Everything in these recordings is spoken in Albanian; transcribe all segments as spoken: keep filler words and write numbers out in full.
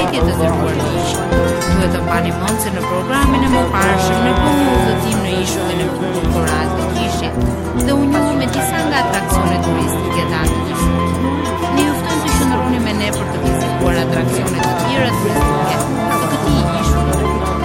mbështetje të ndërruar miq. Duhet të mbani mend se në programin e mëparshëm ne bëmë udhëtim në ishullin e fundit koral të Kishit dhe u njohëm me disa nga atraksionet turistike të atij ishulli. Ne ju ftojmë të qëndroni me ne për të vizituar atraksionet të tjera turistike të këtij ishulli.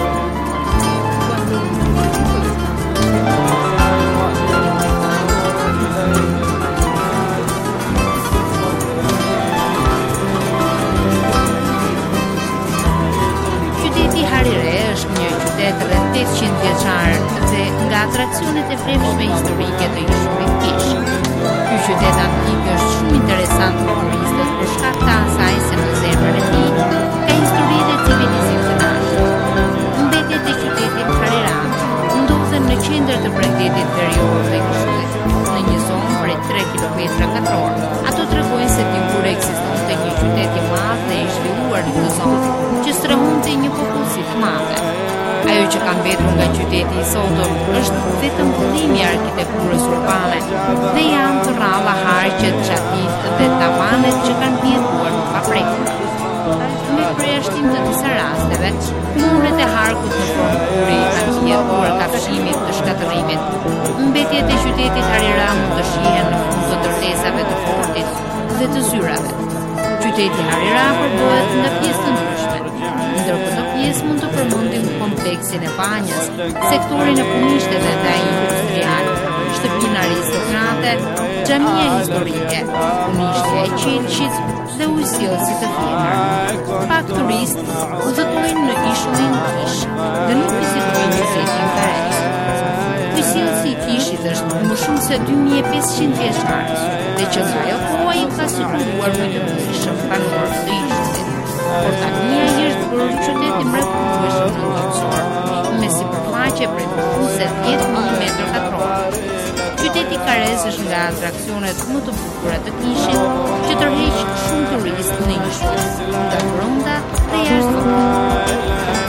tetëqind vjeçar dhe nga atraksionet e frymshme historike të ishullit Kish. Ky qytet antik është shumë interesant për turistët për shkak të asaj se në zemrën e tij ka histori dhe civilizim të dashur. Mbetjet e qytetit Harirat ndodhen në qendër të bregdetit verior të ishullit, në një zonë prej tre kilometra katror. Ato tregojnë se dikur ekzistonte një qytet i madh dhe i zhvilluar në këtë zonë, që strehonte një popullsi të madh. Ajo që ka mbetur nga qyteti i sotëm është vetëm vëllimi i arkitekturës urbane dhe janë të rralla harqet, çadit dhe tavanet që kanë mbijetuar në paprekur. Me përjashtim të disa rasteve, muret e harkut në formë kuri kanë mbijetuar kafshimit të shkatërimit. Mbetjet e qytetit Harira mund të shihen në fund të ndërtesave të fortit dhe të zyrave. Qyteti Harira përbohet nga pjesë të ndryshme. Ndër këto pjesë mund të përmendim kompleksin e banjës, sektorin e punishteve dhe industrial, shtëpinë aristokrate, xhamia historike, punishtja e Qelqit dhe ujësillësi të tjetër. Pak turistë udhëtojnë në ishullin Kish dhe nuk vizitojnë qytetin Karez. Ujësillësi i Kishit është më shumë se dy mijë e pesëqind vjeçar dhe që nga ajo koha i ka situuar më të rëndësishëm banor të ishullit. Portania i është bërë qytet i mrekullueshëm ndërkombësor, me sipërfaqe prej se dhjetë mijë metra katror. Qyteti Karez është nga atraksionet më të bukura të Kishit, që tërheq shumë turistë në ishull, nga brenda dhe jashtë.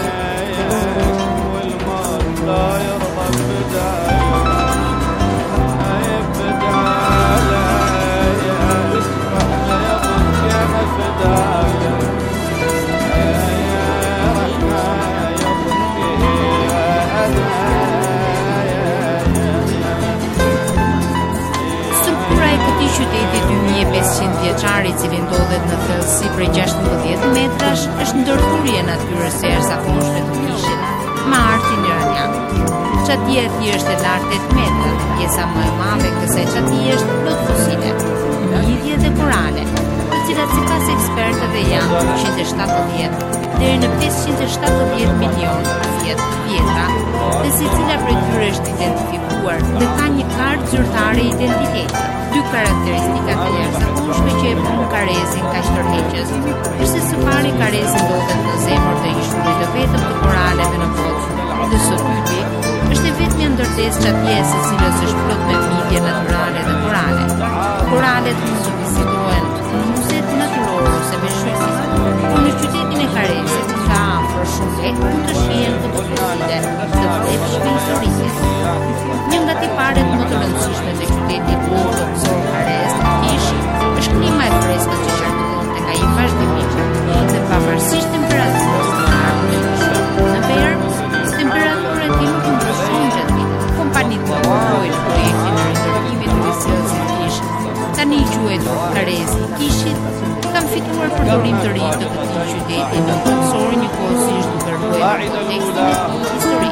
Qyteti dy mijë e pesëqind vjeçar i cili ndodhet në thellësi prej gjashtëmbëdhjetë metrash është ndërthurje natyrës së jashtëzakonshme të Kishit me artin iranian. Çatia e tij është e lartë tetë metra, pjesa më e madhe e kësaj çatie është plot fosile, lidhje dhe korale, të cilat sipas ekspertëve janë dyqind e shtatëdhjetë deri në pesëqind e shtatëdhjetë milion vjet vjetra, dhe secila prej tyre është identifikuar dhe ka një kartë zyrtare identiteti. Dy karakteristikat e jashtëzakonshme që e bën Karezin kaq tërheqës është se së pari Karezi ndodhet në zemër të ishullit të vetëm të koraleve në botë, dhe së dyti është e vetmja ndërtesë çatje së cilës është plot me midje natyrale dhe korale. Koralet mund të vizitohen në muzeet natyrore ose me shqyrtësi. Por në qytetin e Karezit ka afër shumë lehtë mund të shihen këto fosile të vlefshme historike. Një nga tiparet më të rëndësishme të qytetit toksor Karez të Kishit është klima e freskët që qarkullonte nga i vazhdimisht dhe pavarësisht temperaturës së lartë të ishull. Në verë, temperatura e tij nuk ndryshon gjatë vitit. Kompanitë përvojnë projektin e rindërtimit të ujësillësit të Kishit. Tani i quajtur Karezi i Kishit kanë fituar përdorim të ri të këtij qyteti në toksor njëkohësisht duke ruajtur kontekstin e tij historik.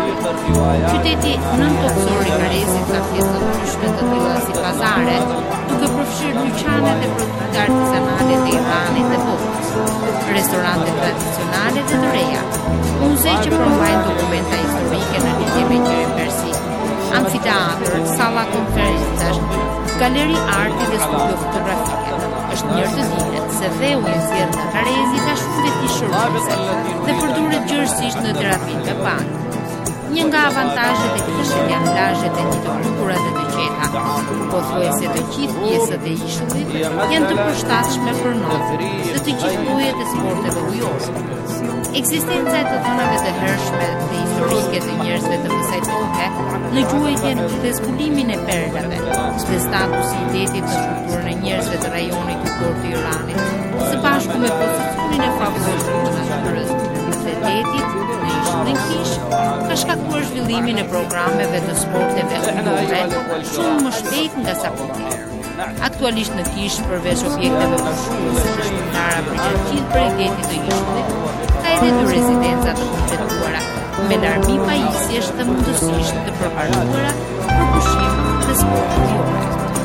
Qyteti nën toksor i Karezit ka pjesë të ndryshme të tilla si pazare, duke përfshirë dyqanet e produkte artizanale të Iranit dhe botës, restorante tradicionale dhe të reja, muze që promovojnë dokumenta historike në lidhje me gjuhën persike, amfiteatër, salla konferencash, galeri arti dhe studio fotografike. Është mirë të dihet se dheu i nxjerrë në Karezi ka shumë veti shërbëse dhe përdoret gjërësisht në terapinë me pak. Një nga avantazhet e Kishit janë plazhet e tij të bukura dhe të qeta. Pothuajse të gjithë pjesët e ishullit janë të përshtatshme për notë dhe të gjithë llojet e sporteve ujore. Ekzistenca e të dhënave të hershme dhe historike të njerëzve të kësaj kohe në gjuajtjen dhe zbulimin e perlave, dhe statusi i detit në kulturën e njerëzve të rajonit të Kurt të Iranit, së bashku me pozicionin e favorueshëm të kriminalitetit në ishullin Kish ka shkaktuar zhvillimin e programeve të sporteve undore shumë më shpejt nga sa përpara. Aktualisht në Kish, përveç objekteve pushuese të shpërndara për gjatë gjithë projektit të ishullit, ka edhe dy rezidenca të kompletuara me larmi pajisjesh të mundësisht të përparuara për pushim dhe sport ujore.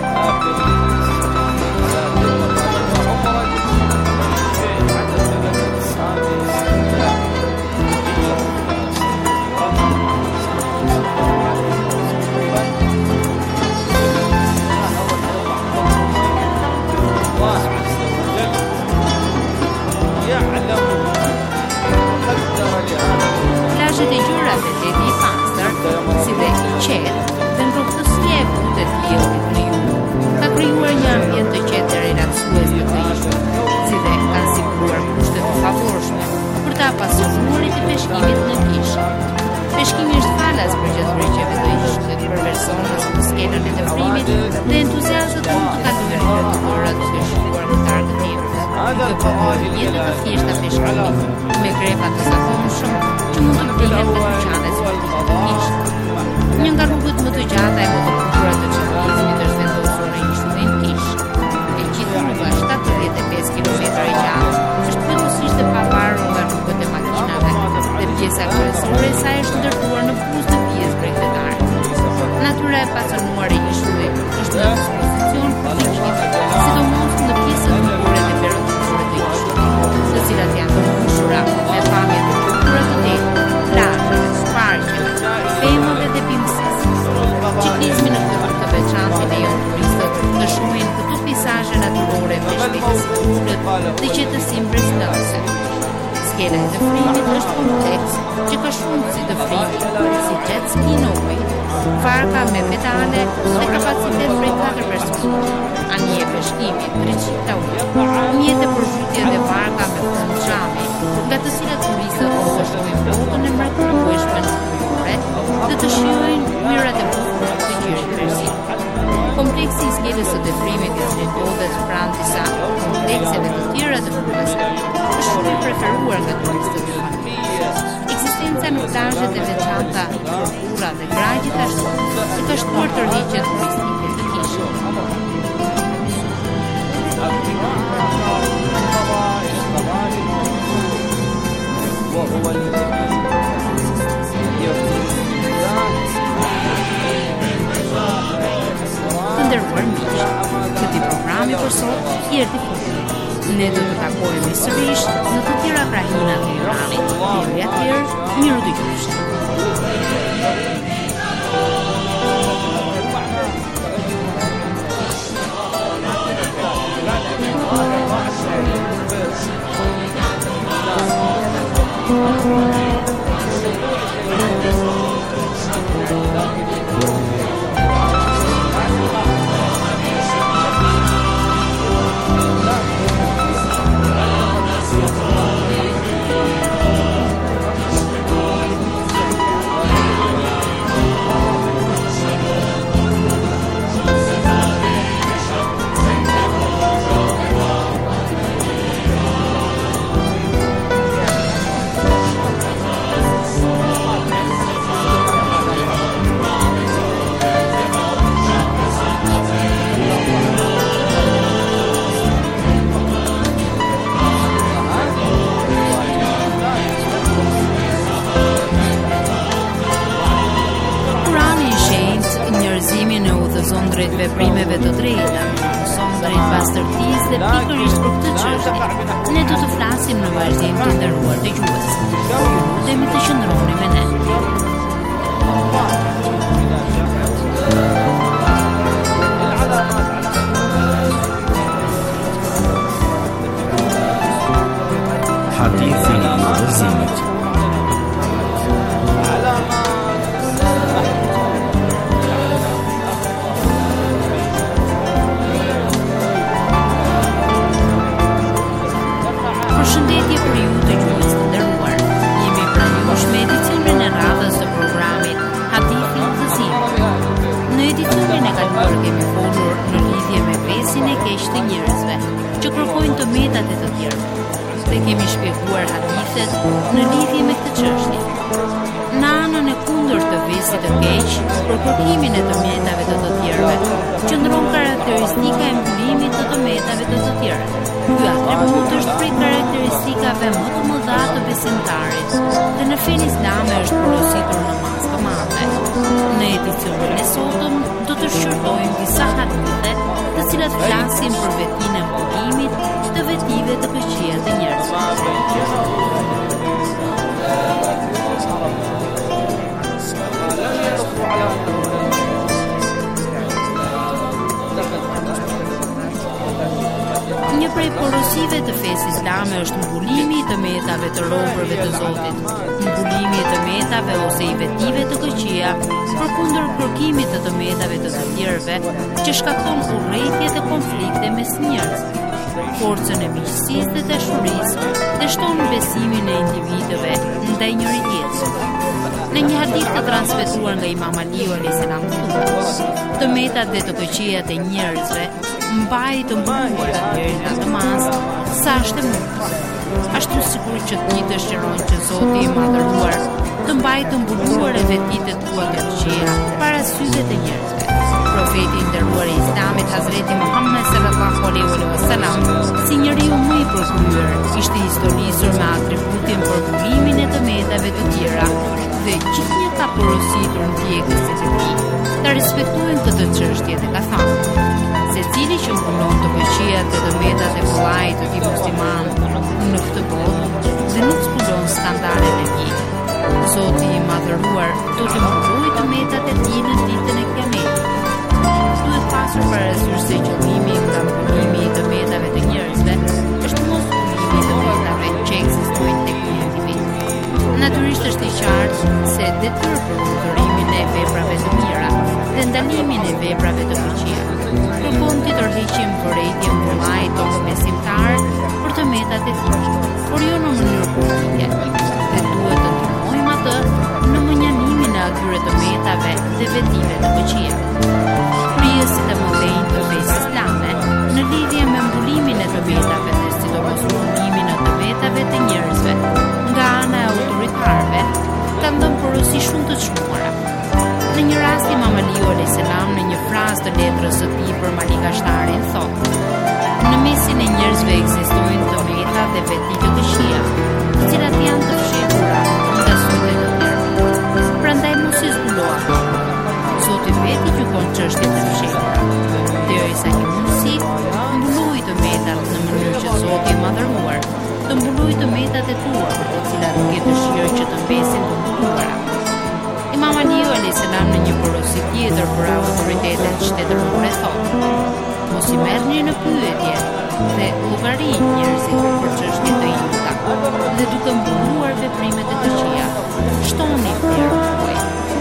Plazhet e gjyrave të deti i pastër, si dhe i qetë, dhe ngrohtësia e butë të diellit në jugu, ka krijuar një ambient të qetë dhe relaksues të të ishullit, si dhe ka siguruar kushte të favorshme për të apasionuarit të peshkimit në Kish. Peshkimi është falas për gjatë bregjeve të ishullit për personat të skelat e të frimit dhe entuziastët mund të kalojnë në të tëra të shkuar në targët e duke përhojë jetë të thjeshta peshkimit me grepa të zakonshëm që mund të blihen në dyqanet sportive të Kish. Një nga rrugët më të gjata e më të bukurat të qëllizmit është vendosur në ishullin Kish. E gjithë rruga shtatëdhjetë e pesë kilometra e gjatë është vetësisht e pavarur nga rrugët e makinave dhe pjesa kryesore e saj është ndërtuar në buzë të pjesë bregdetare. Natyra e pacënuar e ishullit është në dispozicion për fikim, sidomos në pjesën bukure dhe perëndimore të ishullit, të cilat janë të mbushura me pamje të kulturës të detit, plazheve, parqeve, pemëve dhe bimësisë. Ciklizmi në këtë rrugë të veçantë i lejon turistët të shohin këto peizazhe natyrore me shpejtësi të ulët dhe qetësinë brezënëse. Skela e të frimit është kompleks që ka shumë si të frimit, si jet ski në ujë, varka me pedale dhe kapacitet prej katër personave, anije peshkimi trecenta ujë, mjete përzhytje dhe varka me fund xhami, nga të cilat turistët mund të shohin botën e mrekullueshme në ujore dhe të shijojnë myrat e bukura të qiejt persin. Kompleksi i skelës së defrimit i cili ndodhet pranë disa komplekseve të tjera të rrugës është shumë i preferuar nga turistët e familjes. Ekzistenca në plazhet e veçanta Kurra dhe Gra gjithashtu i ka shtuar tërhiqjen turistike të Kishit. Të nderuar miq, këtij programi për sot i erdhi fundi. Ne do të takohemi sërish në të tjera krahina të Iranit. Deri atëherë, miru dëgjofshi. Drejt veprimeve të drejta, mëson drejt pastërtisë dhe pikërisht për këtë çështje, ne do të flasim në vazhdim të nderuar dëgjues. Ju lutemi të qëndroni me ne. Hadithi i udhëzimit. Përshëndetje për ju të gjuhës të nderuar. Jemi pranë jush me edicionin e radhës të programit Hadithi i udhëzimit. Në edicionin e kaluar kemi folur në lidhje me vesin e keq të njerëzve që kërkojnë të metat e të tjerë. Dhe kemi shpjeguar hadith konfliktet në lidhje me këtë çështje. Në anën e kundërt të vesit të keq, për kërkimin e të mjetave të të tjerëve, qëndron karakteristika e mbulimit të të mjetave të të tjerëve. Ky atribut është prej karakteristikave më të mëdha të besimtarit dhe në fenë islame është porositur në masë të madhe. Në edicionin e sotëm do të shqyrtojmë disa hadithe të cilat flasin për vetinë e mbulimit të vetive të këqija të njerëzve. Një prej porosive të fesë islame është mbulimi i të metave të robërve të Zotit, mbulimi i të metave ose i vetive të këqija, përkundër kërkimit të të metave të të tjerëve, që shkakton urrëtie dhe konflikte mes njerëzve. Forcën e miqësisë dhe dashurisë dhe shton besimin e individëve ndaj njëri tjetrit. Në një hadith të transmetuar nga Imam Aliu alayhis salam thuhet: të metat dhe të këqijat e njerëzve mbajnë të mbuluara deri në atë masë sa është e mundur. Ashtu sikur që ti të shëron që Zoti i madhëruar të mbajë të mbuluar e vetitë tua të këqija para syve të njerëzve. Profeti i nderuar i Islamit Hazreti Muhammed sallallahu alaihi wasallam, si njeriu më i përkryer, ishte historisur me atributin për mbulimin e të metave të tjera dhe gjithnjë ka porositur ndjekësit e tij ta respektojnë këtë çështje dhe ka thënë: secili që mbulon të këqijat dhe të metat e vëllait të tij musliman në këtë botë dhe nuk zbulon standardet e tij, Zoti i madhëruar do të mbulojë të metat e tij në ditën e Kiametit. Duhet pasur parasysh se qëllimi nga mbulimi i të metave të njerëzve është mos mbulimi i të metave që ekzistojnë tek një individ. Natyrisht është i qartë se detyrë për urdhërimin e veprave të mira dhe ndalimin e veprave të këqija kërkon të tërheqim vërejtjen e vëllait tonë besimtar për të metat e tij, por jo në mënyrë politike. Dhe duhet të ndihmojmë atë në menjanimin e atyre të metave dhe vetive të këqija. Kryesët e mëdhenj të fesë islame në lidhje me mbulimin e të metave dhe sidomos mbulimin e të metave të njerëzve nga ana e autoritarëve kanë dhënë porosi shumë të çmuara. Në një rast Imam Aliu alayhis salam në një frazë të letrës së tij për Malikashtarin thotë: në mesin e njerëzve ekzistojnë të meta dhe veti të këqija, të cilat janë të fshehura nga sytë e të tjerë. Prandaj mos i zbuloa. Zoti veti gjykon çështjet e fshehura. Derisa një mundësi, mbuloj të metat në mënyrë që Zoti i madhëruar të mbulojë të metat e tua, të cilat ke dëshirë që të mbesin të mbuluara. Imam Aliu alayhis salam në një porosi tjetër për autoritetet shtetërore thotë: mos i merrni në pyetje dhe llogarini njerëzit për çështje të juta, dhe duke mbuluar veprimet e këqija, shtoni vlerën tuaj.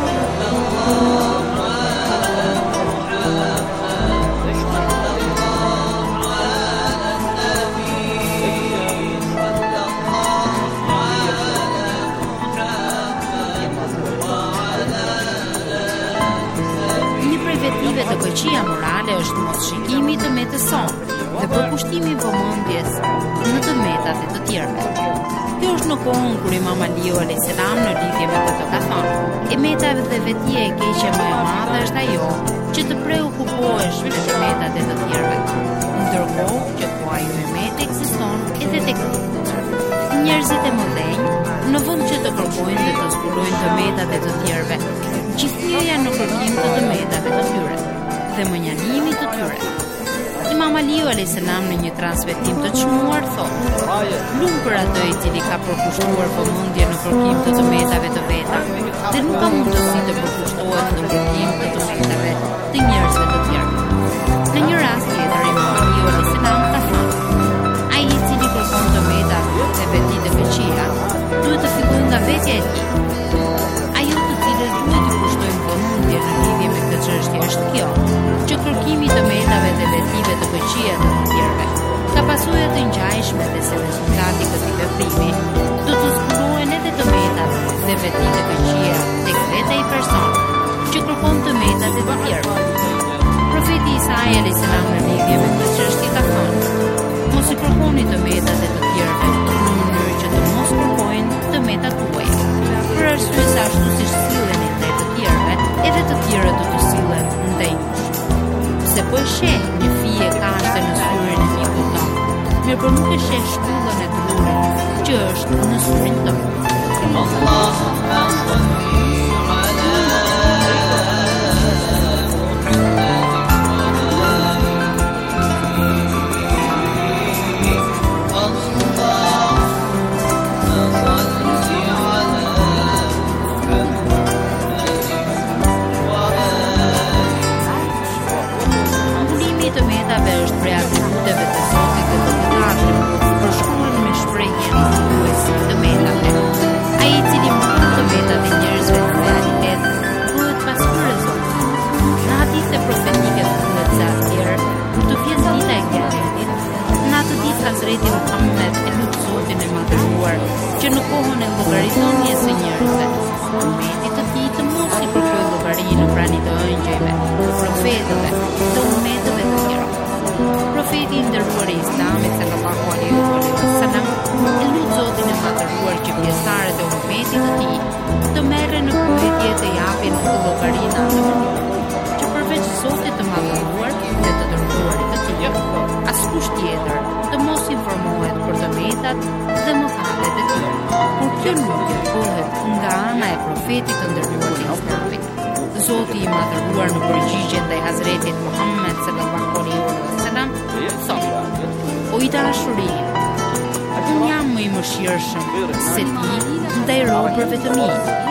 Vetive të këqija morale është mos shikimi të metës sonë dhe përkushtimi vëmendjes në të metat e të tjerëve. Kjo është në kohën kur Imam Aliu alayhis salam në lidhje me këtë ka thënë: e meta dhe vetia e keqe më e madhe është ajo që të preokupohesh me të metat e të tjerëve, ndërkohë që tuaj memet ekziston edhe tek njerëzit e mëdhenj, në vend që të kërkojnë dhe të zbulojnë të metat e të tjerëve, gjithnjë janë në kërkim të të metave të tyre dhe mënjanimit të tyre. Imam Aliu alayhis salam në një transmetim të çmuar thotë: lum për atë i cili ka përkushtuar vëmendje në kërkim të të metave të veta dhe nuk ka mundësi të përkushtohet në kërkim të të metave të njerëzve të tjerë. Në një rast tjetër Imam Aliu alayhis salam ka thënë: ai i cili kërkon të metat dhe veti të këqija duhet të fillojë nga vetja e tij. Ajo të cilës duhet të kushtojmë vëmendje në lidhje me këtë çështje është kjo, që kërkimi të metave dhe vetive të këqija të të tjerëve ka pasojë të ngjashme dhe se rezultati i këtij veprimi do të zbulohen edhe të metat dhe vetit të këqija tek veta i personit që kërkon të metat e të tjerëve. Profeti Isa alayhis salam në lidhje me këtë çështje ka thënë: mos i kërkoni të metat e të tjerëve në mënyrë që të mos kërkoni sheh shkullën e drurit që është në syrin tënd. Të metave është prej atributeve të Zotit dhe të mëkatit, përshkruar me shprehjen thuesi të metave. Ai i cili mban të metat e njerëzve në realitet bëhet pastor e Zotit. Në hadithe profetike thuhet se atëherë kur të vjen dita e Kiametit, në atë ditë Hazreti Muhammed e lut Zotin e madhëruar që në kohën e llogaritjes së njerëzve, ummeti të tij të mos i kërkojë llogari në pranin të ëngjëjve, të profetëve, të ummetëve të tjerë. Profeti i nderuar i Islamit sallallahu alaihi wasallam e lut Zotin e madhëruar që pjesëtarët e ummetit të tij të merren në pyetje të japin në llogari në atë mënyrë që përveç Zotit të madhëruar dhe të dërguarit të tij, askush tjetër të mos informohet për të metat dhe mëkatet e tij. Por kjo lutje bëhet nga ana e profetit të nderuar të Islamit. Zoti i madhëruar në përgjigje ndaj Hazretit Muhammed sallallahu alaihi wasallam thotë: O i dashuri, unë jam më i mëshirshëm se ti ndaj robërve të mi,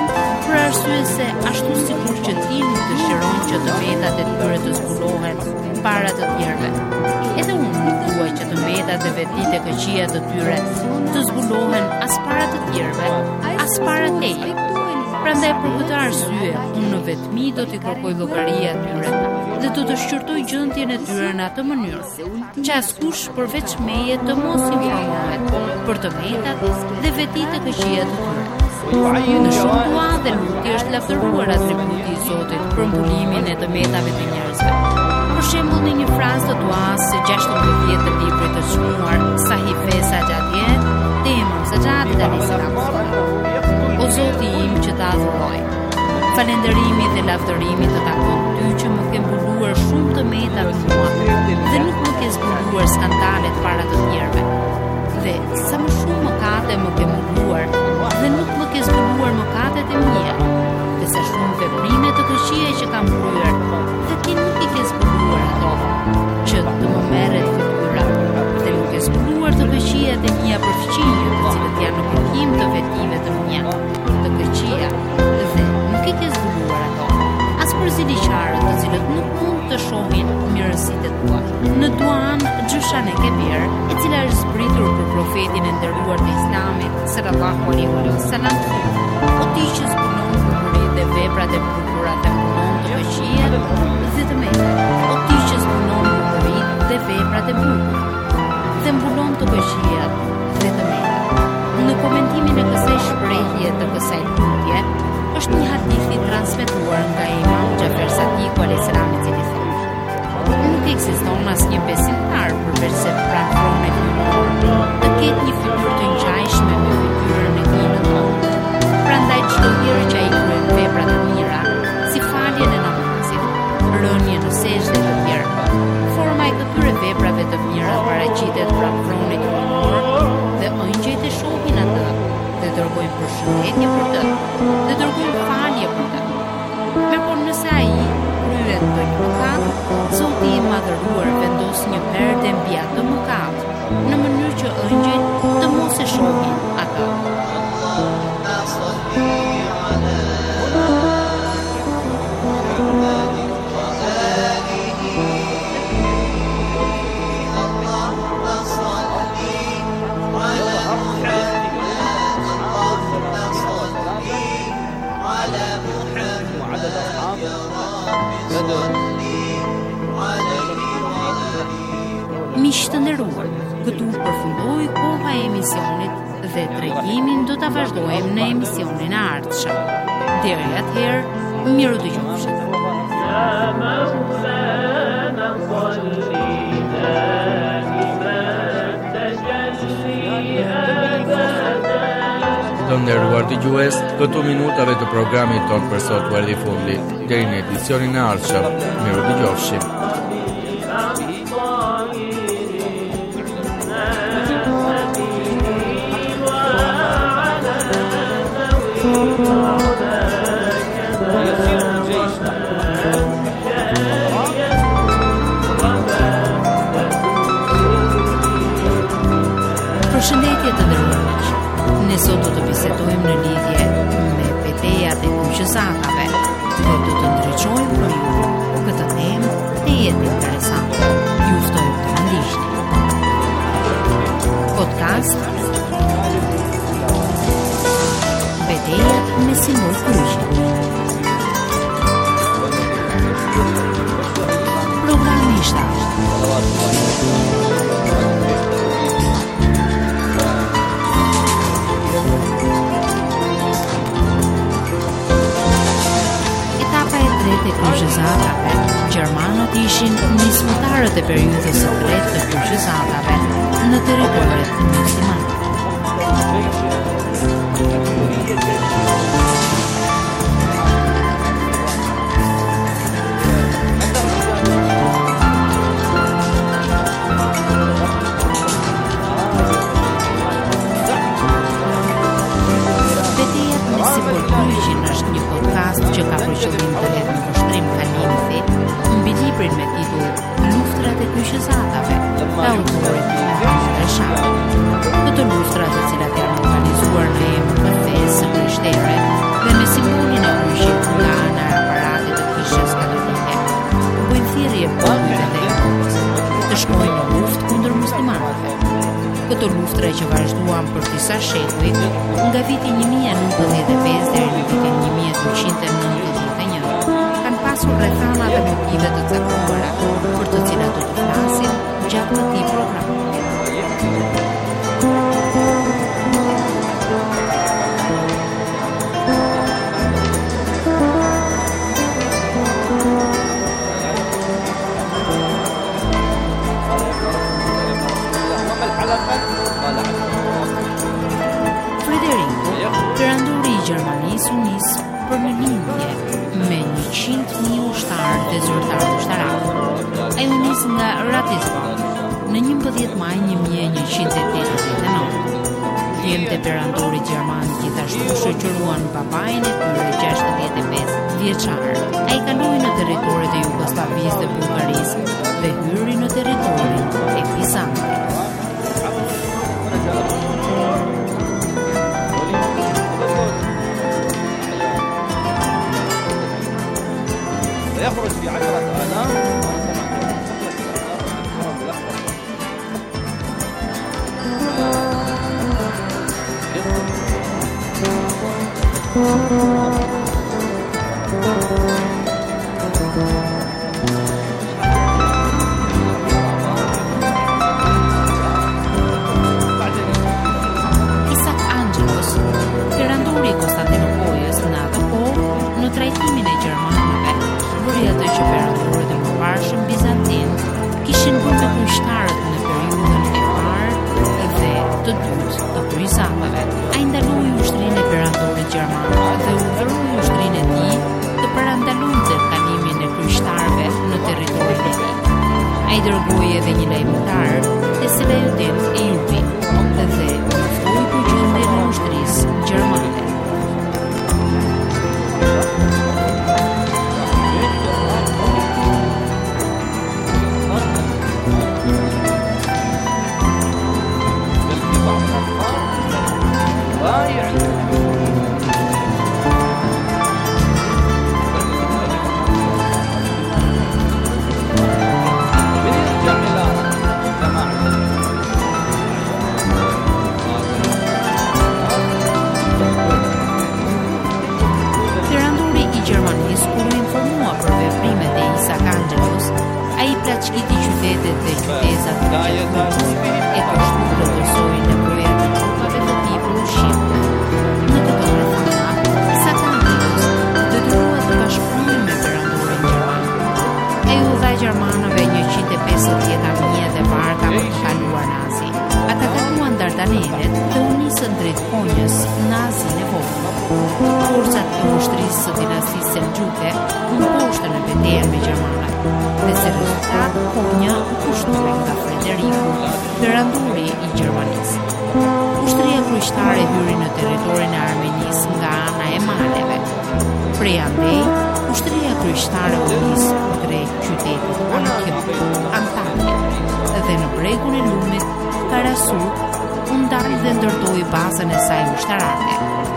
për arsye se ashtu sikur që ti nuk dëshiron që të metat e tyre të zbulohen para të tjerëve, edhe unë nuk dua që të metat dhe vetit e këqija të tyre të zbulohen as para të tjerëve, as para teje. Prandaj për këtë arsye, unë në vetmi do t'i kërkoj llogari atyre dhe do të shqyrtoj gjendjen e tyre në atë mënyrë që askush përveç meje të mos informohet për të metat dhe vetit e këqija të tyre. Në shumë dua dhe lutje është lavdëruar atributi i Zotit për mbulimin e të metave të njerëzve. Për shembull, në një frazë të duas së gjashtëmbëdhjetë të librit të shkruar Sahife Sajadie, dhe Imam Sajadi alayhis salam: O Zoti im që ta adhuroj, falënderimi dhe lavdërimi të takon ty që më ke mbuluar shumë të meta në mua dhe nuk më ke zbuluar skandalet para të tjerëve. Dhe sa më shumë mëkate më ke mbuluar dhe nuk më ke zbuluar mëkatet e mia, dhe sa shumë veprime të këqija që kam kryer dhe ti nuk i ke zbuluar ato, që të më merret fytyra dhe nuk ke zbuluar të këqijat e mia për fqinjë, të cilët janë në kërkim të vetive të mia të këqija, dhe nuk i ke zbuluar ato, as për ziliqarët të cilët nuk mund të shohin mirësitë tua. Në Duan Gjushan e Kebir, e cila është zbritur për profetin e nderuar të Islamit sallallahu alaihi wasallam, o ti që zbulon bukurit dhe veprat e bukura dhe mbunon të këqijat dhe të metat, o ti që zbulon bukurit dhe veprat e bukura dhe mbulon të këqijat dhe të metat. Në komentimin e kësaj shprehje të kësaj lutje, është një hadith i transmetuar nga Imam Xhafer Sadiku alayhis salam, i cili thotë: Nuk ekziston asnjë besimtar përveç se pranon e hyjor të ketë një fytyrë të ngjajshme me fytyrën e tij në tokë. Prandaj çdo herë që ai kryen vepra të mira, si faljen e namazit, rënje në sejdë të tjerë, forma e këtyre veprave të mira paraqitet pranonit hyjor dhe ëngjëjt e shohin atë dhe dërgojnë përshëndetje për të, dhe dërgojnë falje për të. Mirëpo nëse ai kryen ndonjë mëkat, Zoti i madhëruar vendos një perde mbi atë mëkat, në mënyrë që ëngjëjt të mos e shohin atë. Miq të nderuar, këtu përfundoi koha e emisionit dhe tregimin do ta vazhdojmë në emisionin e ardhshëm. Deri atëherë, miru dëgjofshit. Të nderuar dëgjues, këtu minutave të programit ton për sot u erdhi fundi. Deri në edicionin e ardhshëm, miru dëgjofshim. Përshëndetje të nderuar miq. Ne sot do të bisedojmë në lidhje me betejat e kryqëzatave dhe do të ndriçojmë për ju këtë temë të jetë interesante. Ju ftoj të na ndiqni. Podcast Betejat me simbol kryqi. Programi i shtatë. Të kryqëzatave, gjermanët ishin nismëtarët e periudhës së tretë të kryqëzatave në territoret muslimane. Betejat me simbol kryqin është një podcast që ka për qëllim të hedhë në vështrim kalimin mbi librin me titull Luftrat e kryqëzatave, të autorit Muhammad Reshad. Këto lustra, të cilat janë organizuar në emër të fesë së krishtere dhe me simbolin e kryqit nga ana e aparatit të kishës katolike, bëjnë thirrje popujve të Europës të shkojnë në luftë kundër muslimanëve. Këto luftre që vazhduan për disa shekuj, nga viti një mijë e nëntëdhjetë e pesë deri në vitin një mijë e dyqind e nëntëdhjetë e një, kanë pasur rrethana dhe motive të caktuara, për të cilat do të flasim gjatë këtij programi. Federico, perandori i Gjermanisë u nis për një lindje me njëqind mijë ushtarë dhe zyrtarë ushtarak. Ai u nis nga Ratisbon në njëmbëdhjetë maj një mijë e njëqind e tetëdhjetë e nëntë. Djemtë e perandorit gjerman gjithashtu shoqëruan babain e tyre gjashtëdhjetë e pesë vjeçar. Ai kaloi në territoret e Jugosllavisë dhe Bullgarisë dhe hyri në territorin e Bizantit. يخرج في عشرة آلاف Isak Angelos, perandori i Konstantinopolës në atë kohë, në trajtimin e gjermanëve, bëri atë që perandorët e mëparshëm bizantin kishin bërë me kryqëtarët në periudhën e parë dhe të dytë të kryqëzatave. Ai ndaloi ushtrinë e perandorit gjerman dhe urdhëroi ushtrinë e tij të parandalonte kalimin e kryqëtarëve në territorin e tij. Ai dërgoi edhe një lajmëtar te Selajuddin Eyyubi dhe uftoi përgjithësinë e ushtrisë gjermane. Gjermanisë, kur u informua për veprimet e Isak Angelos, ai plaçkiti qytetet dhe qytezat të Gjermanisë e kështu plotësoi nevojat e trupave të tij për ushqim. Në këtë rrethana, Isak Angelos detyrua të bashkëpunojë me perandorin gjerman. Ai u dha gjermanëve njëqind e pesëdhjetë armije dhe barka për të kaluar Nazi. Ata kaluan Dardanelet dhe u nisën drejt Konjës në Azinë e Vogël. Forcat e ushtrisë së dinastisë Selgjuke u mposhtën në betejën me gjermanët dhe si rezultat Konja u kushtoi nga Frederiku, perandori i Gjermanisë. Ushtria kryqëtare hyri në territorin e Armenisë nga ana ndërtoi bazën e saj ushtarake.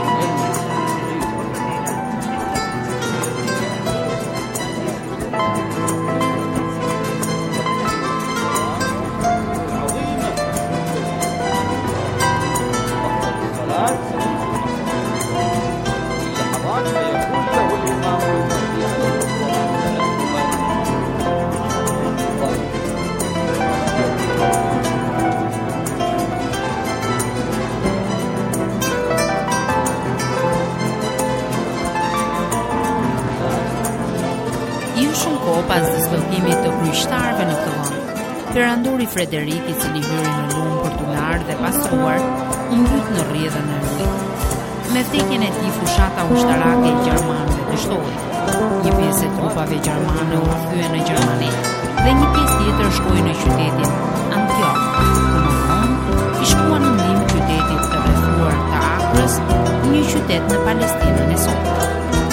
Pas dislokimit të kryqëtarëve në këtë vend, perandori Frederik, i cili hyri në lumë për t'u larë dhe pastruar, u mbyt në rrjedhën e rrugës. Me vdekjen e tij, fushata ushtarake e gjermanëve dështoi. Një pjesë e trupave gjermane u kthye në Gjermani dhe një pjesë tjetër shkoi në qytetin Antioch. Më vonë, i shkuan në ndihmë qytetit të rrethuar të Akrës, një qytet në Palestinën e sotme.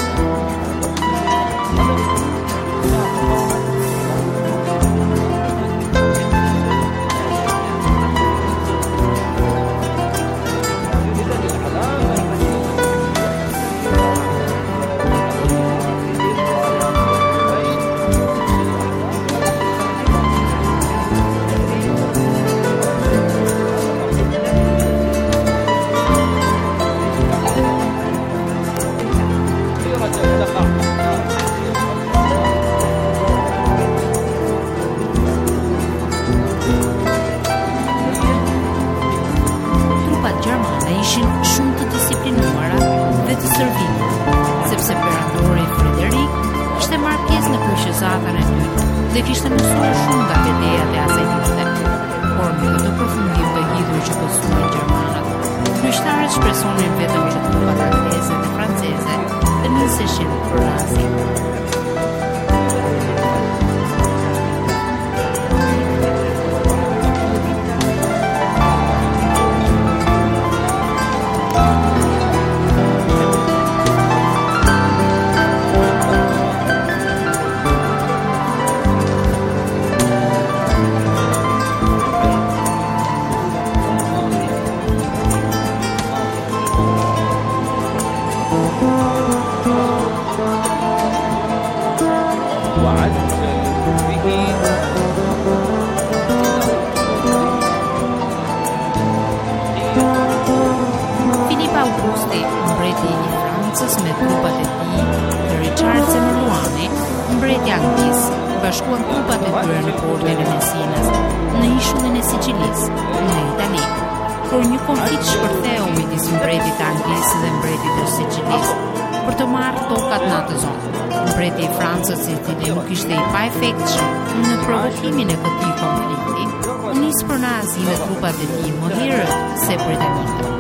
Dhe kishte mësuar shumë nga betejat e asaj dite. Por me këtë përfundim të hidhur që pësuan gjermanët, kryqëtarët shpresonin vetëm që trupat angleze dhe franceze të niseshin për razi. Me trupat e tij, Richard Semeruani, mbreti anglis, bashkuan trupat e tyre në portin e Messinës, në ishullin e Sicilisë, në Itali. Por një konflikt shpërtheu midis mbretit anglis dhe mbretit të Sicilisë për të marrë tokat në atë zonë. Mbreti i Francës, i cili nuk ishte i paefektshëm në provokimin e këtij konflikti, nis për Nazi me trupat e tij më herët se britanike.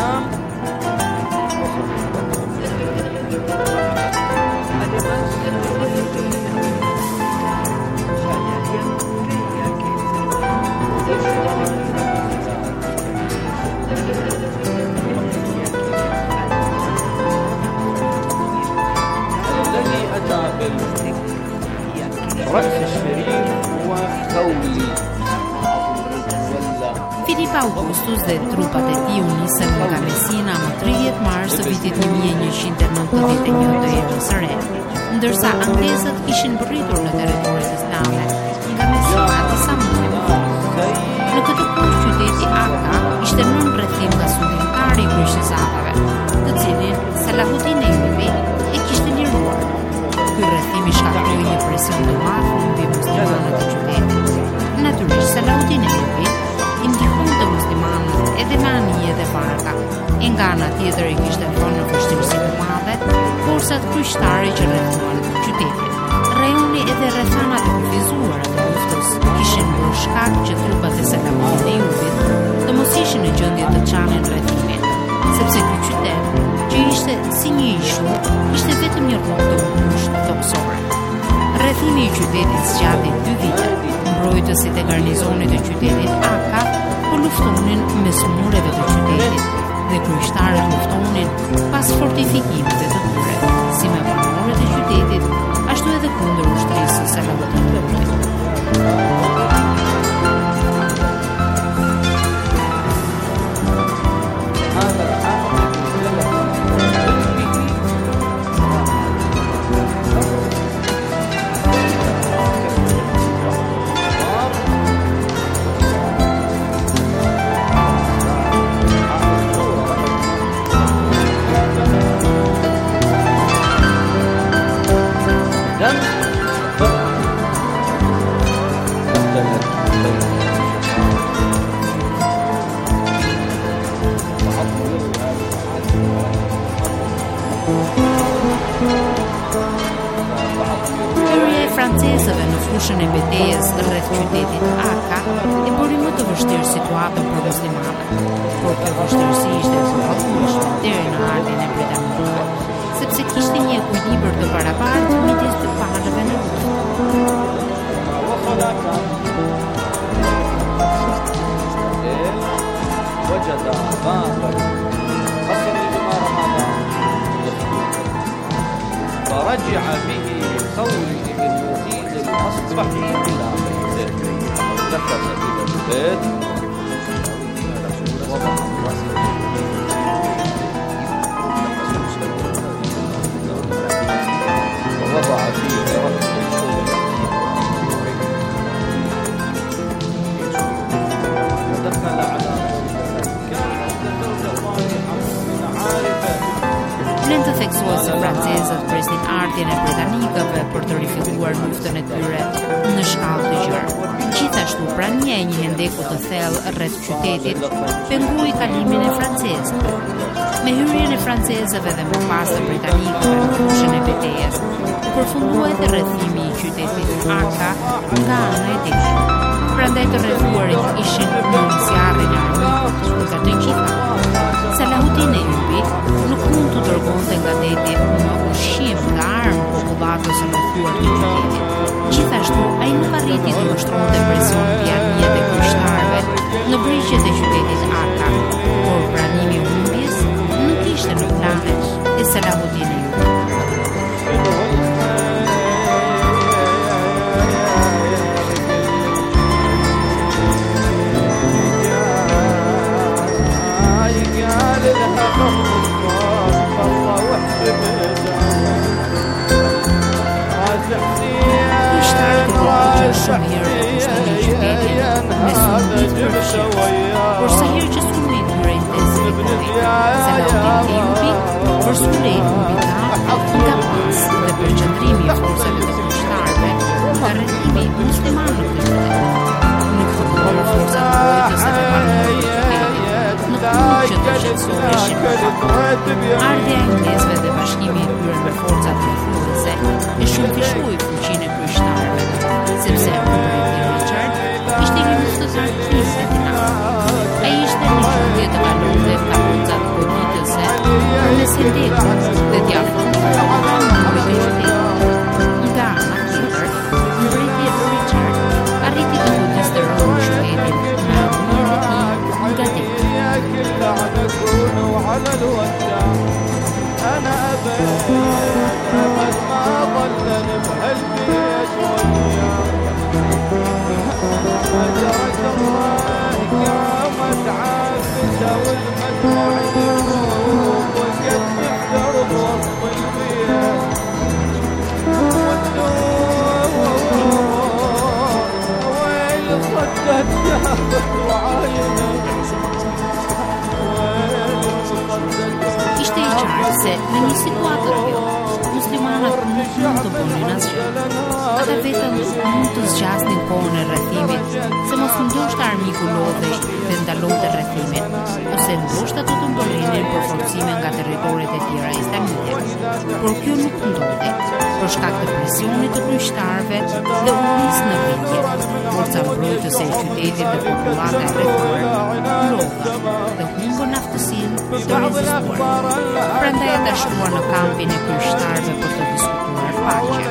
Filip Augustus dhe trupat e tij u nisën nga Messina më tridhjetë mars të vitit një mijë e njëqind e nëntëdhjetë e një të erës së re, ndërsa anglezët ishin bërritur në territoret islame nga Messina disa muaj më vonë. Në këtë kohë qyteti Akka ishte nën rrethim nga sultani i kryqëzatave, të cilin Salahuddin Eyyubi e kishte liruar. Ky rrethim i shkaktoi një presion të madh mbi muslimanët e qytetit. Natyrisht Salahuddin Eyyubi i ndihmonte muslimanët edhe me anije dhe barka. E nga ana tjetër i kishte vënë në vështirësi të madhe forcat kryqëtare që rrethuan qytetin. Rajoni edhe rrethanat e kufizuara të luftës kishin bërë shkak që trupat e Salahuddin Eyyubit të mos ishin në gjendje të çanin rrethimin, sepse ky qytet, që ishte si një ishull, ishte vetëm një rrugë të ngushtë tokësore. Rrethimi i qytetit zgjati dy vite. Mbrojtësit e garnizonit të qytetit Akka po luftonin mes mureve të qytetit dhe kryqëtarët luftonin pas fortifikimeve të tyre, si me banorët e qytetit, ashtu edhe kundër ushtrisë së Salahuddin Eyyubit. fushën e betejës rreth qytetit Aka e bëri më të vështirë situatën për muslimanët. Por kjo vështirësi ishte e përballueshme deri në ardhin e britanikëve, sepse kishte një ekuilibër të barabartë midis dy palëve në luftë. وجد بابا قصر الإمارة فرجع به بقوله بالمزيد الأصبح إلى بيته دخل إلى البيت وضع ووضع فيه رأسه ودخل على Vlen të theksuesë francezët presin ardhjen e britanikëve për të rifilluar luftën e tyre në shkallë të gjerë. Gjithashtu, prania e një hendeku të thellë rreth qytetit pengui kalimin e francezëve. Me hyrjen e francezëve dhe më pas të britanikëve në fushën e betejës, përfundua edhe rrethimi i qytetit Aka nga ana e deshit. Prandaj të rrethuarit ishin në zjarrin e armikut nga të gjitha. Salahuddin Eyyubi nuk mund të dërgonte nga deti në ushqim nga armë popullatës së rrethuar të qytetit. Gjithashtu, ai nuk arriti të ushtronte presion mbi armiqtë e krishterëve në brigjet e qytetit Aka, por pranimi i humbjes nuk ishte në planet e Salahuddin Eyyubi. Krishterët e përpiqën shumë herë të pushtinin qytetin me sundit përfshirës, por sa herë që sulmi i tyre intensifikohej, Salahuddin Eyyubi përsulej mbi ta nga pas dhe përqendrimi i forcave të krishterëve nga rrethimi musliman në qytet. Në këtë kohë forcat mbrojtëse të banorëve të qytetit në kupton që të shqetësoheshin më pak. Ardhja e anglezëve dhe bashkimi i tyre me forcat rrethuese e shumëfishoi fuqinë e krishterëve, sepse mbreti Richard ishte një luftëtar profesional. Ai ishte në gjendje të kalonte kapitullat politise përmes hendekut dhe t'i afronte numrit të qytetit. Nga ana tjetër, mbreti Richard arriti të godiste rrugë qytetin në mënyrë të nga deti. أنا أبد أبد ما ظلني بقلبي شوية أجرك الله قامت عافية والمدمع يروح وقت الدرب والطيبية والدور ويل صدت شافت وعاينة Ishte i qartë se në një situatë të tillë, muslimanët nuk mund të bënin asgjë. Ata vetëm mund të zgjasnin kohën e rrethimit, se mos ndoshta armiku lodhej dhe ndalonte rrethimin, ose ndoshta do të mbërrinin për forcime nga territoret e tjera islamike. Por kjo nuk ndodhi, për shkak të presionit të krishterëve dhe u nis në vendje. Forca mbrojtëse e qytetit dhe popullata e rrethuar lodha dhe humbën aftësinë për të rezistuar. Prandaj ata shkuan në kampin e krishterëve për të diskutuar paqe.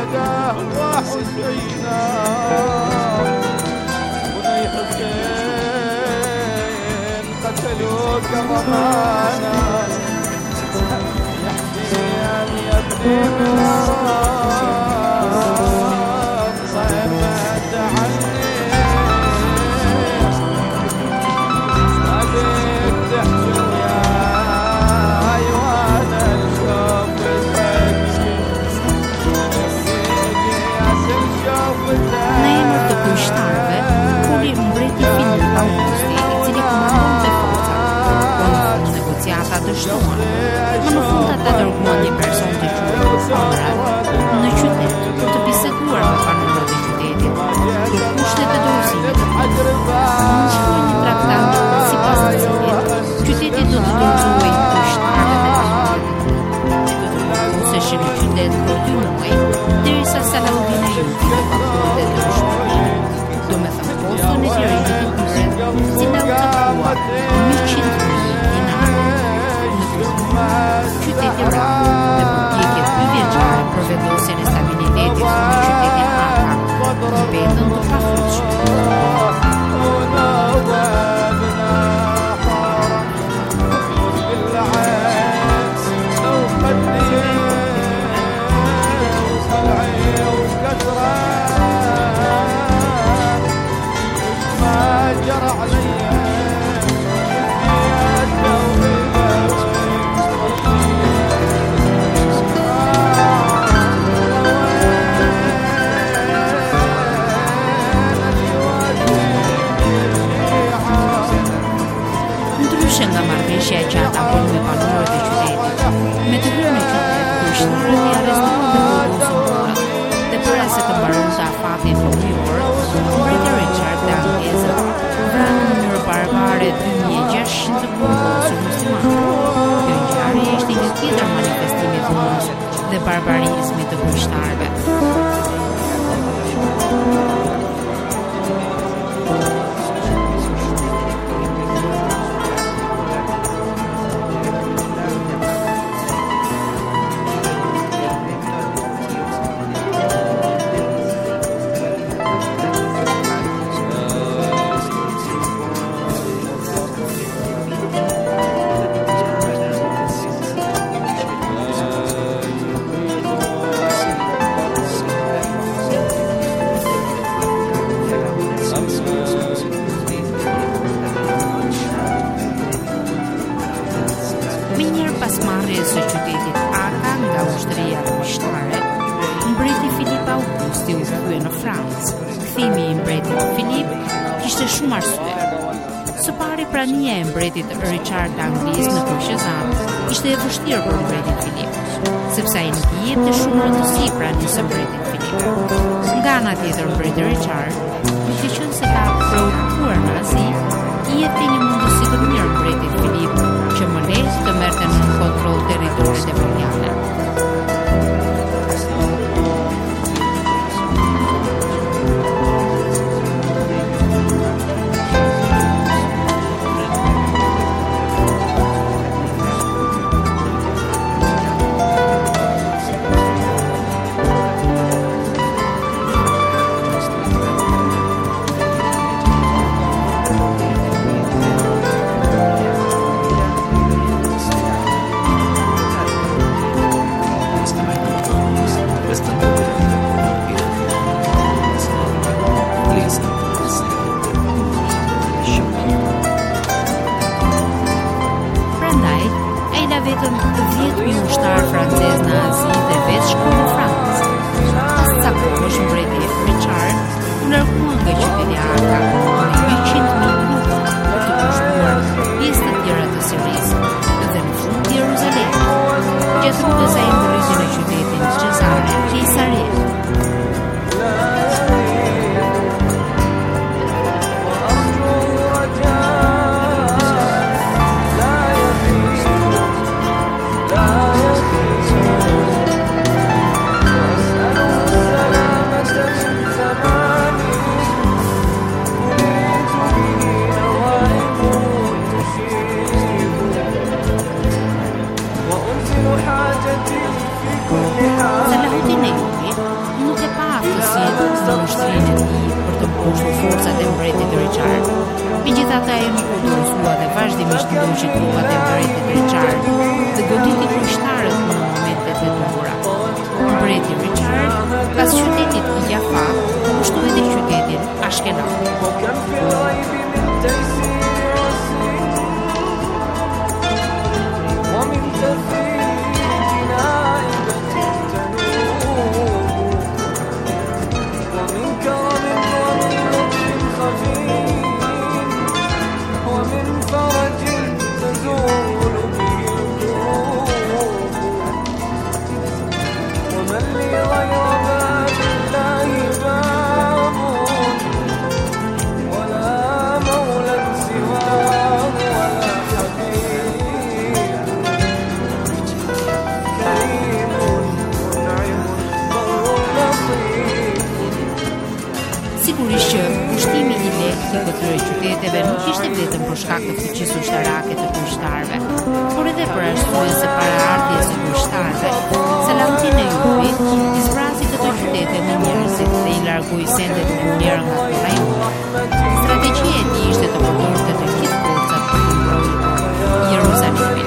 Në emër të krishterëve, foli mbreti Filip Augusti, i cili komandonte forcat. Por në fund negociata dështohen. Më në fund ata dërguan një person të quajtur Konrad në qytet për të biseduar me banorët e qytetit për kushtet e dorëzimit të tyre. Në shkruaj një traktat sipas të cilit qyteti do të dorëzohej krishterëve dhe banorët e tyre. Do të punoseshin në qytet për dy muaj, derisa Salahuddin Eyyubi do të Krishtarët i arrestuan dhe vendosën burrat. Dhe para se të mbaronte afatin familjor, mbreti Richard dhe anglezët vranë në mënyrë barbare dy mijë e gjashtëqind të burgosur muslimanë. Kjo ngjarje ishte një tjetër manifestim i dhunës dhe barbarizmit të krishtarëve. Prania e mbretit Richard Anglis në Kurshezan ishte e vështirë për mbretin Filip, sepse ai nuk i jepte shumë rëndësi pranisë së mbretit Filip. Nga ana tjetër, mbreti Richard, duke qenë se ka preokupuar në Azi, i jepte një mundësi të mirë mbretit Filip që më lehtë të merrte në kontroll territoret evropiane. Strategjia e tij ishte të përdorte të gjithë forcat për të mbrojtur Jeruzalemin.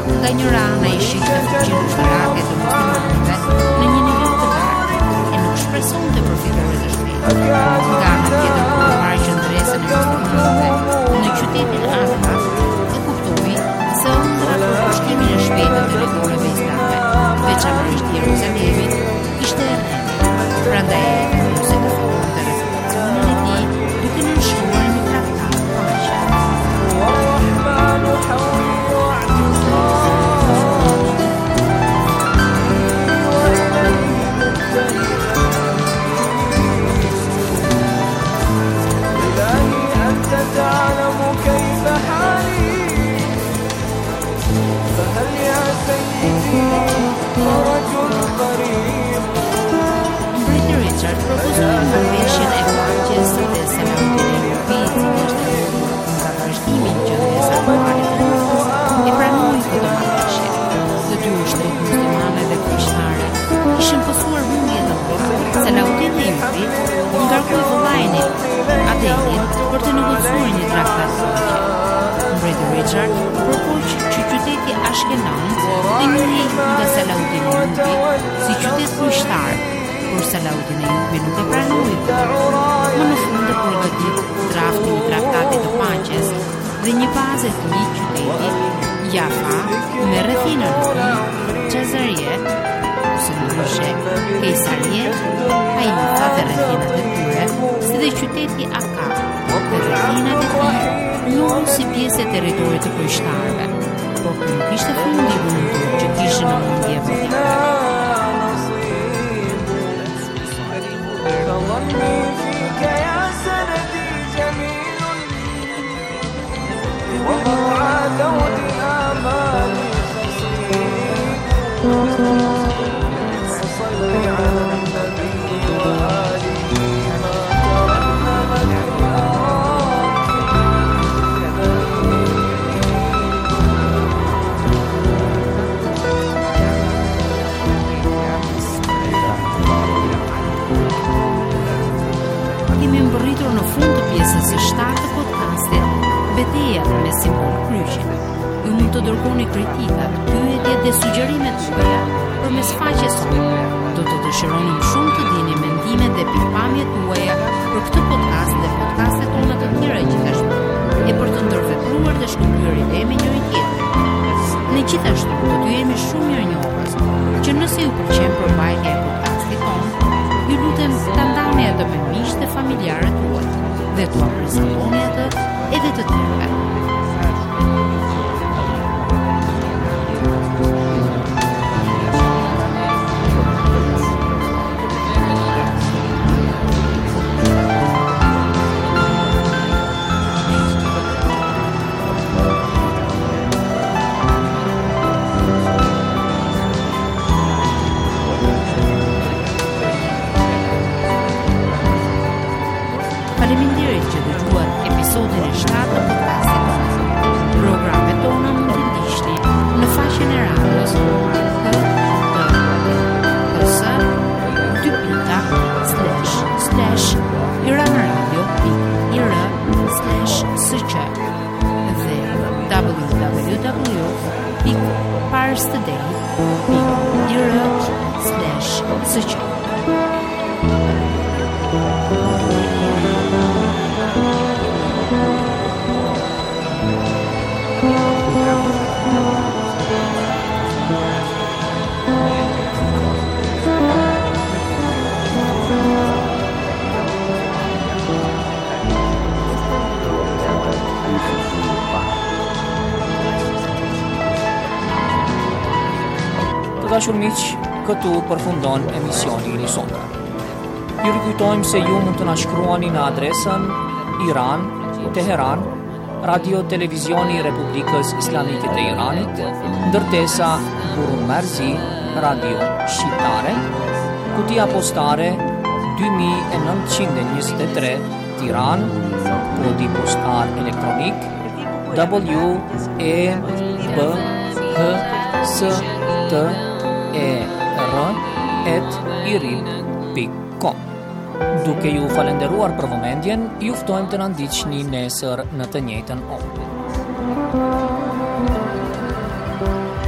Nga njëra ana i shihte fuqinë ushtarake të muslimanëve në një nivel të lartë e nuk shpresonte për fitore të shpejta. Nga ana tjetër, kur marrë qendresën e muslimanëve në qytetin Arfa, e kuptoi se ëndra për pushtimin e shpejtë të territoreve islame, veçanërisht Jeruzalemit, ishte e rrethë. Prandaj ai se të fillonte reformën e tij duke nënshkruar një traktat paqe. تعلم كيف حالي فهل يا سيدي فرج قريب. Mbreti Richard propozoi marrëveshjen e paqes dhe Salaudin Eyyubi, i cili ishte nga vazhdimin që dhe Samuari e pranoi këtë marrëveshje. Të dy ushtrit muslimane dhe krishterë kishin pësuar humbje të mëdha. Salaudin Eyyubi ngarkoi vëllain e Adelin për të negociuar një traktat paqe. Mbreti Richard propoq që qyteti Ashkelon të njëri nga Salaudin Eyyubi si qytet krishtar, por Salaudin Eyyubi nuk e pranoi. Më në fund e përgatit drafti i traktatit të paqes dhe një bazë e tij qyteti Jaffa me rrethina në tij Xhazarie ose në rryshe Kejsarie, Haifa dhe rrethinat e tyre, si dhe qyteti Akka dhe rrethinat e tij njohur si pjesë e territorit të krishterëve, por kur nuk ishte fundi i mundur që kishin në mendje vëllai. Kemi mbërritur në fund të pjesës së shtatë të podcastit Betejë me simbol kryqin. Ju mund të dërgoni kritikat, pyetjet dhe sugjerimet tuaja përmes faqes tonë. Do të dëshironim shumë të dini mendimet dhe pikpamjet tuaja për këtë podcast dhe podcastet tona të tjera gjithashtu, e për të ndërvepruar dhe shkëmbyer ide me njëri tjetrin. Ne gjithashtu do t'ju jemi shumë mirënjohës që nëse ju pëlqen përmbajtja e podcastit tonë, ju lutem ta ndani atë me miqtë dhe familjarët tuaj dhe t'u prezantoni atë edhe të tjerëve. Faleminderit që dëgjuat episodin e shtatë të podcastit. Programet tona mund të ndiqni në faqen e radios H T T P S dy pika slash slash iranradio pikë ir slash sq dhe www pikë parstoday pikë ir slash sq. Të dashur miq, këtu përfundon emisioni i sonte. Ju rikujtojmë se ju mund të na shkruani në adresën Iran, Teheran, Radio Televizioni Republikës Islamike të Iranit, ndërtesa Burun Merzi, Radio Shqiptare, kutia postare dy mijë e nëntëqind e njëzet e tre, Tiran, kodi postar elektronik W E B H S T E R at irin pikë com. Duke ju falenderuar për vëmendjen, ju ftojmë të na ndiqni nesër në të njëjtën orë.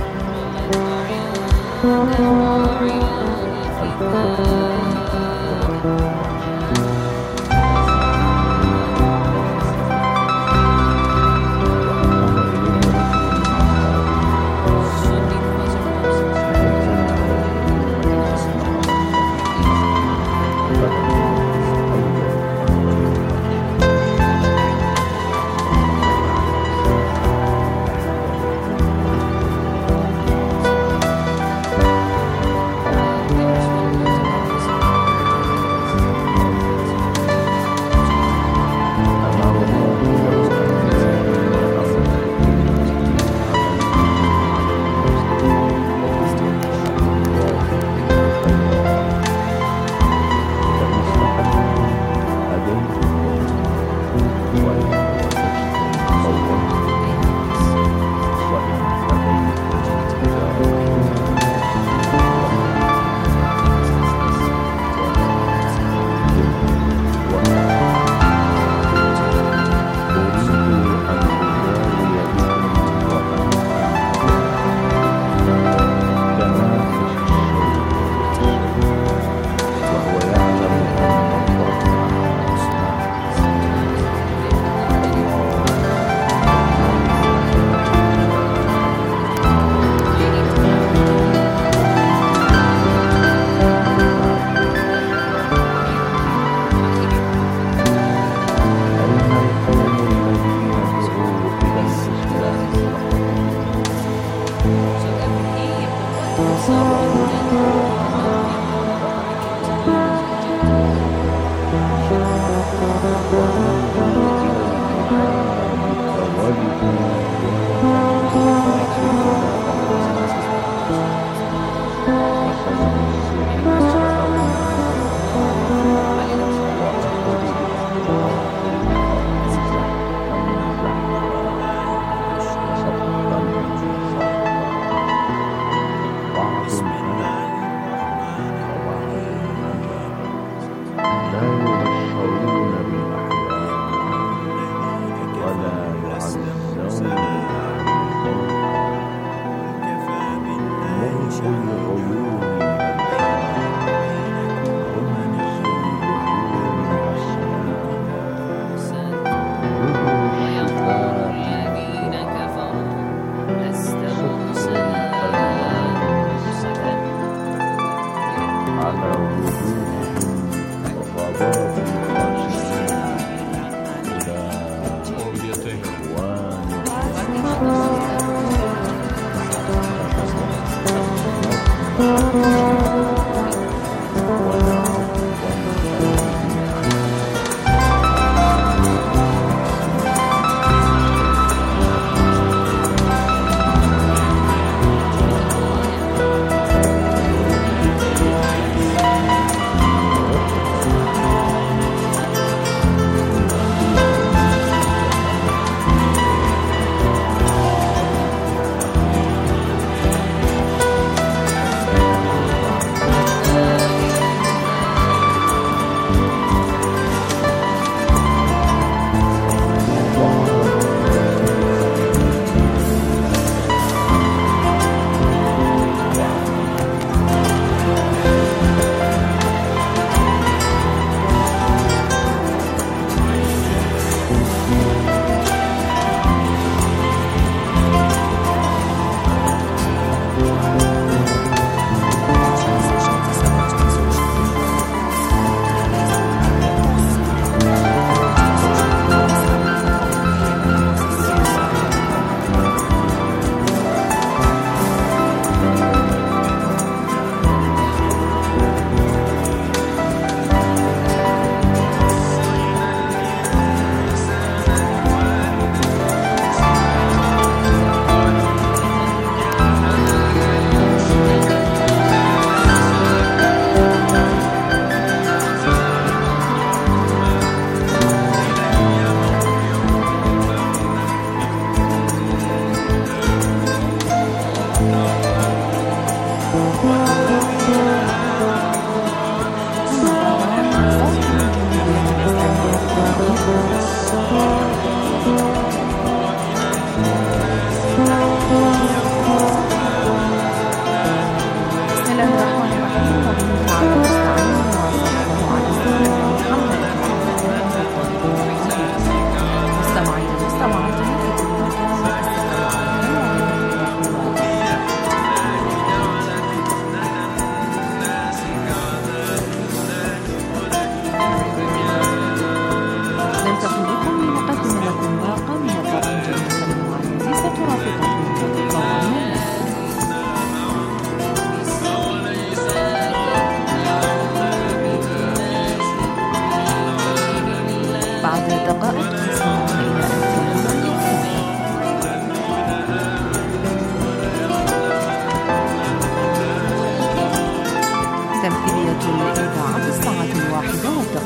Thank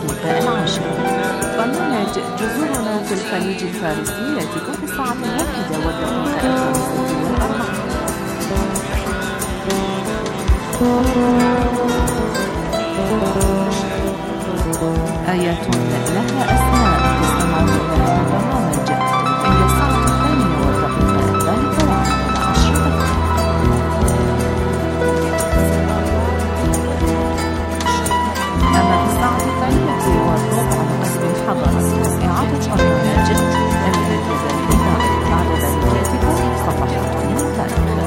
الدقيقة العاشرة. برنامج جذورنا في الخليج الفارسي يأتيكم في الساعة الواحدة والدقيقة الخامسة والأربعين. آيات لها أسماء تستمعون إلى هذا البرنامج عند الساعة الثانية والدقيقة الثالثة والعشرة. أما في الساعة الثانية والربع نقدم حضرة إعادة برنامج الذي كذلك بعد ذلك يأتيكم صفحات من التاريخ.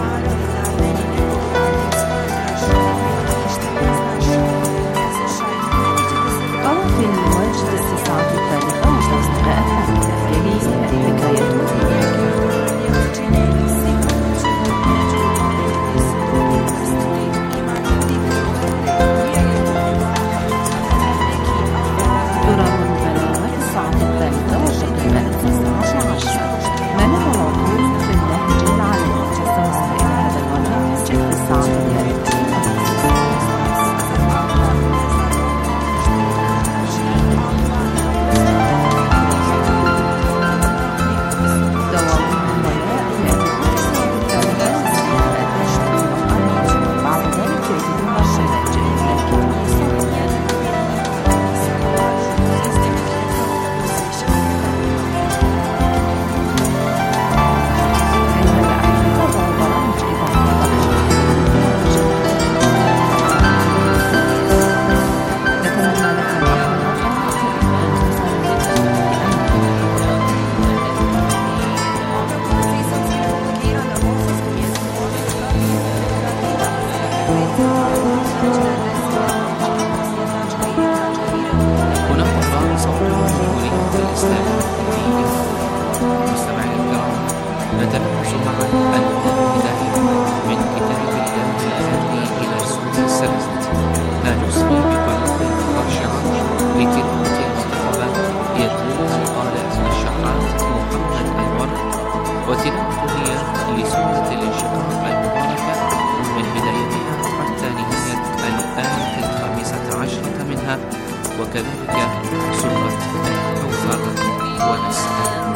قوافل المجد الساعة الثالثة والدقيقة الثالثة يليه حكاية درر البلاغة الساعة الثالثة والدقيقة التاسعة عشرة. منع العقول في النهج العالمي تستمعون إلى هذا البرنامج في الساعة الثالثة. وكذلك سورة الكوثر ونسأل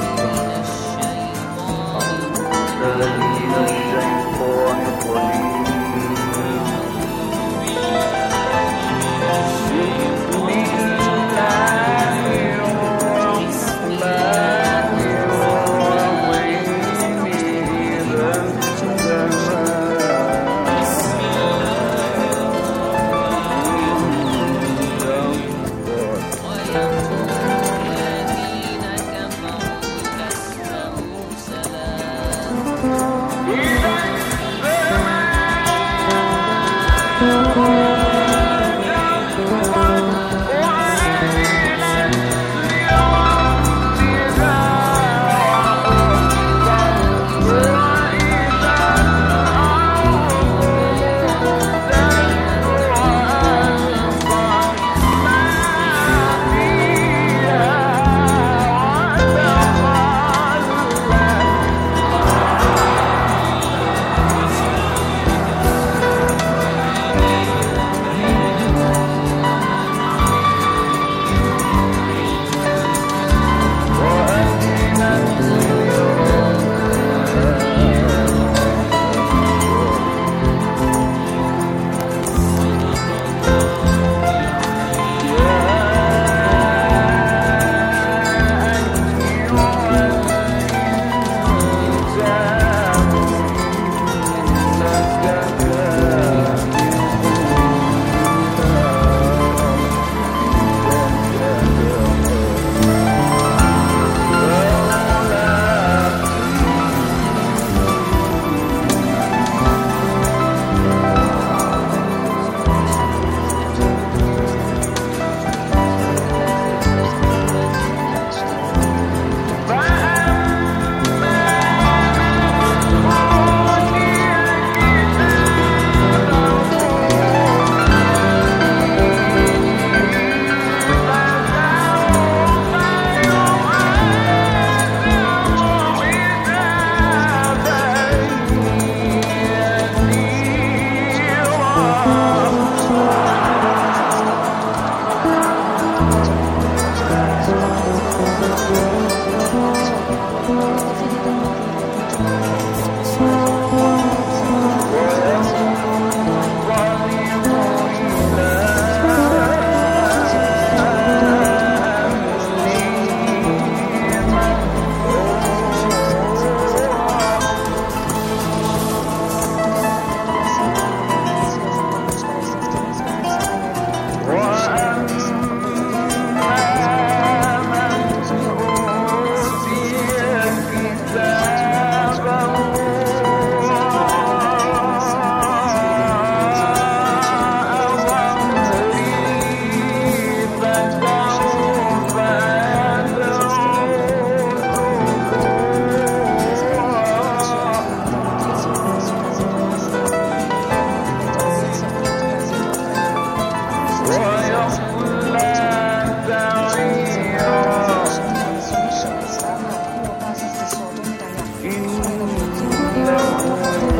والنار